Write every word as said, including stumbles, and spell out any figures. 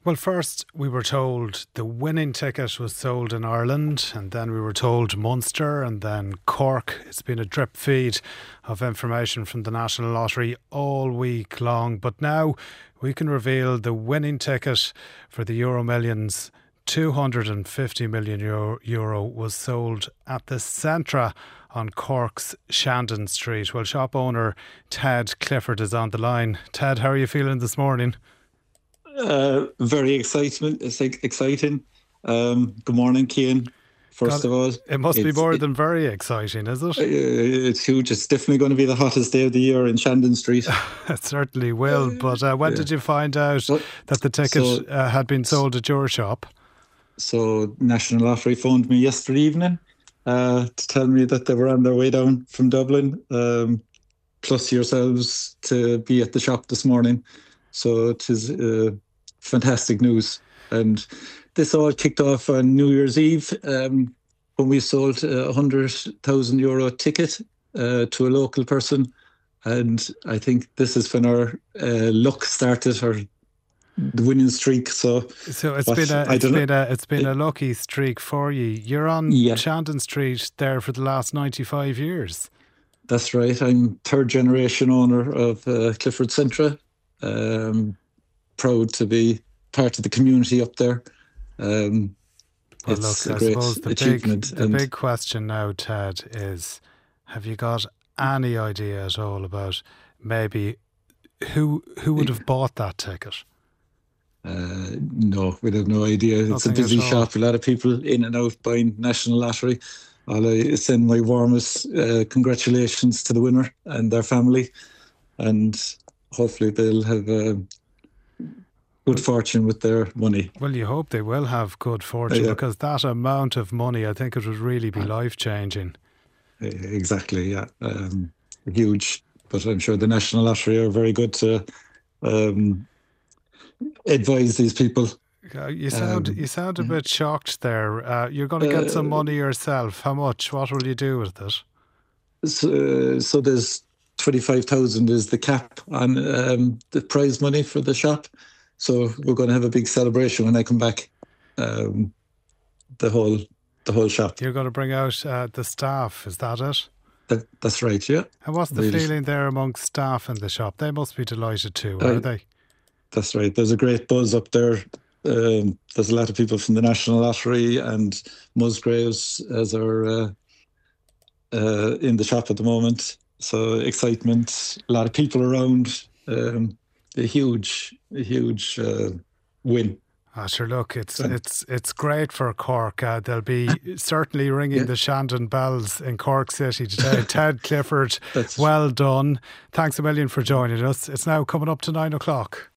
Well, first we were told the winning ticket was sold in Ireland, and then we were told Munster, and then Cork. It's been a drip feed of information from the National Lottery all week long. But now we can reveal the winning ticket for the Euro Millions. two hundred fifty million euro, euro was sold at the Centra on Cork's Shandon Street. Well, shop owner Ted Clifford is on the line. Ted, how are you feeling this morning? Uh, very excitement. It's like exciting. Um, good morning, Cian. First God, of all, it must be more it, than very exciting, is it? Uh, it's huge. It's definitely going to be the hottest day of the year in Shandon Street. It certainly will. But uh, when yeah. did you find out well, that the ticket so, uh, had been sold at your shop? So, National Lottery phoned me yesterday evening uh, to tell me that they were on their way down from Dublin, um, plus yourselves to be at the shop this morning. So it is uh, fantastic news. And this all kicked off on New Year's Eve um, when we sold a one hundred thousand euro ticket uh, to a local person. And I think this is when our uh, luck started, our the winning streak. So, so it's been a it's been know. a it's been a lucky streak for you. You're on yeah. Shandon Street there for the last ninety-five years. That's right. I'm third generation owner of uh, Clifford Centra. Um, proud to be part of the community up there. Um, well, it's look, a I great suppose the achievement. Big, the big question now, Ted, is: have you got any idea at all about maybe who who would have bought that ticket? Uh, no, we have no idea. Nothing it's a busy shop. A lot of people in and out buying National Lottery. I'll uh, send my warmest uh, congratulations to the winner and their family, and hopefully they'll have uh, good fortune with their money. Well, you hope they will have good fortune uh, yeah. because that amount of money, I think it would really be life-changing. Exactly, yeah. Um, huge. But I'm sure the National Lottery are very good to um, advise these people. Uh, you sound um, you sound a bit shocked there. Uh, you're going to get uh, some money yourself. How much? What will you do with it? So, so there's twenty-five thousand is the cap on um, the prize money for the shop. So we're going to have a big celebration when I come back. Um, the whole the whole shop. You're going to bring out uh, the staff. Is that it? That, that's right. Yeah. And what's the really. feeling there amongst staff in the shop? They must be delighted too, uh, are they? That's right. There's a great buzz up there. Um, there's a lot of people from the National Lottery and Musgraves as are uh, uh, in the shop at the moment. So excitement, a lot of people around. Um, a huge, a huge uh, win. Ah, sure. Look, it's it's it's great for Cork. Uh, they'll be certainly ringing yeah. the Shandon bells in Cork City today. Ted Clifford, well done. Thanks a million for joining us. It's now coming up to nine o'clock.